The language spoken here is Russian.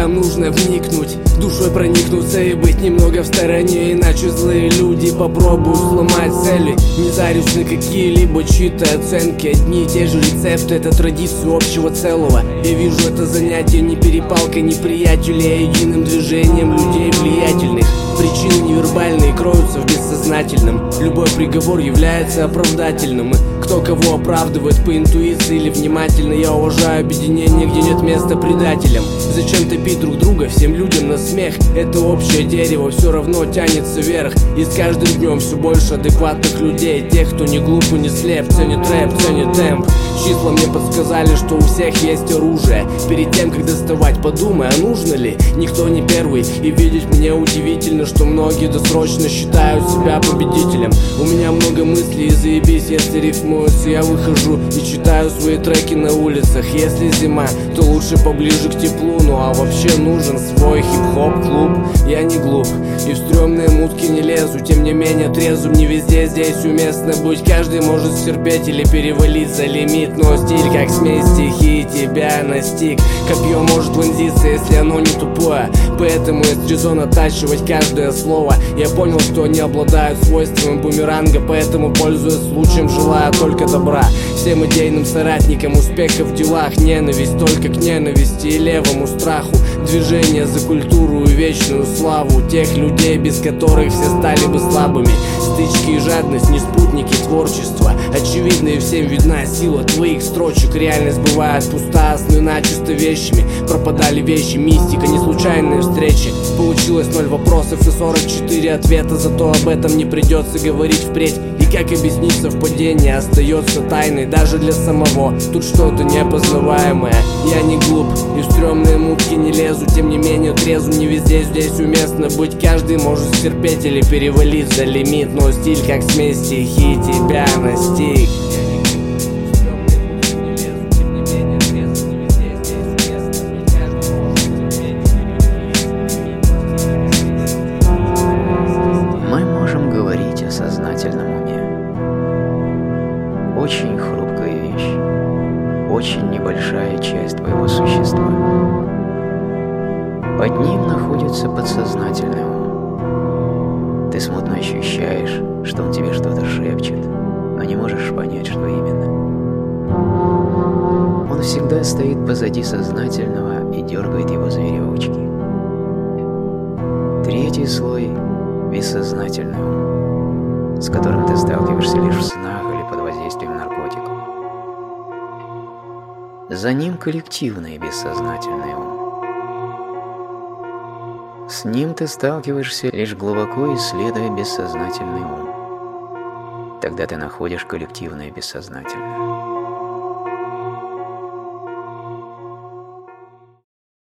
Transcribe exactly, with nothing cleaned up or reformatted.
там нужно вникнуть, душой проникнуться и быть немного в стороне. Иначе злые люди попробуют сломать цели. Не зарюсь на какие-либо чьи-то оценки. Одни и те же рецепты — это традицию общего целого. Я вижу это занятие не перепалкой неприятелей, а единым движением людей влиятельных. Причины невербальные кроются в бессознательном. Любой приговор является оправдательным. И кто кого оправдывает по интуиции или внимательно, я уважаю объединение, где нет места предателям. Зачем топить друг друга всем людям на смех? Это общее дерево все равно тянется вверх. И с каждым днем все больше адекватных людей, тех, кто не глуп и не слеп, ценит рэп, ценит темп. Числа мне подсказали, что у всех есть оружие. Перед тем, как доставать, подумай, а нужно ли? Никто не первый, и видеть мне удивительно, что многие досрочно считают себя победителем. У меня много мыслей, и заебись, если рифмуются. Я выхожу и читаю свои треки на улицах. Если зима, то лучше поближе к теплу. Ну а вообще нужен свой хип-хоп клуб. Я не глуп и в стрёмные мутки не лезу. Тем не менее трезвым не везде здесь уместно быть. Каждый может стерпеть или перевалить за лимит, но стиль как смесь стихий тебя настиг. Копье может вонзиться, если оно не тупое, поэтому есть резон оттачивать каждое слово. Я понял, что они обладают свойствами бумеранга, поэтому, пользуясь случаем, желаю только добра всем идейным соратникам, успеха в делах. Ненависть только к ненависти и левому страху. Движение за культуру и вечную славу тех людей, без которых все стали бы слабыми. Стычки и жадность не спутники творчества. Очевидно и всем видна сила твоих строчек. Реальность бывает пуста, сны начисто вещами. Пропадали вещи, мистика, не случайные встречи. Получилось ноль вопросов и сорок четыре ответа. Зато об этом не придется говорить впредь. И как объяснить совпадение остается тайной даже для самого. Тут что-то неопознаваемое. Я не глуп и в стрёмные мутки не лезу. Тем не менее трезв не везде здесь уместно быть. Каждый может стерпеть или перевалить за лимит, но стиль как смесь стихий тебя настиг. Мы можем говорить о сознательном уме. Очень хрупкая вещь, очень небольшая часть твоего существа. Под ним находится подсознательный ум. Ты смутно ощущаешь, что он тебе что-то шепчет, но не можешь понять, что именно. Он всегда стоит позади сознательного и дергает его за веревочки. Третий слой – бессознательный ум, с которым ты сталкиваешься лишь в снах или под воздействием наркотиков. За ним коллективный бессознательный ум. С ним ты сталкиваешься лишь глубоко исследуя бессознательный ум. Тогда ты находишь коллективное бессознательное.